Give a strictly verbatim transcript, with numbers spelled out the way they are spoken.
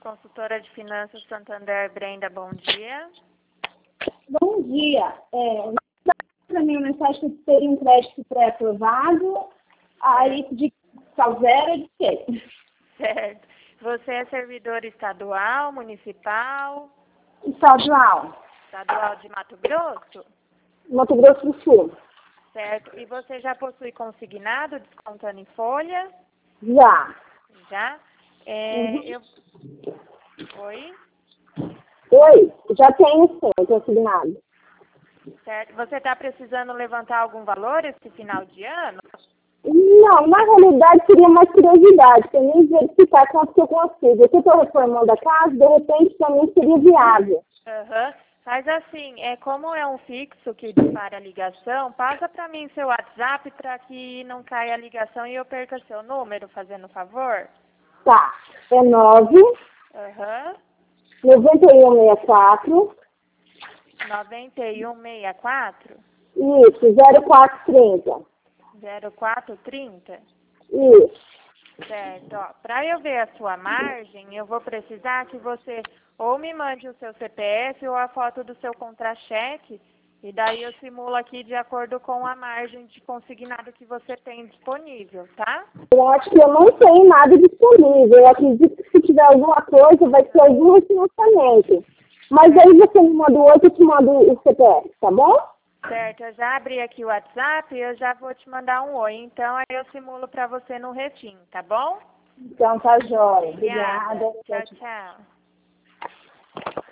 consultora de finanças Santander, Brenda, bom dia. Bom dia. É, para mim, uma mensagem que teria um crédito pré-aprovado, aí de qual zero de quê? Certo. Você é servidor estadual, municipal? Estadual. Estadual de Mato Grosso? Mato Grosso do Sul. Certo. E você já possui consignado, descontando em folha? Já. Já? É, Uhum. eu... Oi? Oi, já tenho sim, consignado. Certo. Você está precisando levantar algum valor esse final de ano? Não, na realidade seria mais curiosidade, para mim verificar quanto que eu consigo. Eu estou reformando a casa, de repente para mim seria viável. Aham. Mas assim, é, como é um fixo que dispara a ligação, passa para mim seu WhatsApp para que não caia a ligação e eu perca seu número, fazendo favor? Tá, é nove, Aham. noventa e um sessenta e quatro, noventa e um sessenta e quatro, isso, zero quatro trinta. zero quatro trinta. Isso. Certo, ó. Para eu ver a sua margem, eu vou precisar que você ou me mande o seu C P F ou a foto do seu contra-cheque, e daí eu simulo aqui de acordo com a margem de consignado que você tem disponível, tá? Eu acho que eu não tenho nada disponível. Eu acredito que se tiver alguma coisa, vai ter algum refinanciamento. Mas aí você me manda o outro, eu te mando o C P F, tá bom? Certo, eu já abri aqui o WhatsApp e eu já vou te mandar um oi. Então, aí eu simulo para você no Refim, tá bom? Então tá jóia. Obrigada. Obrigada. Tchau, tchau.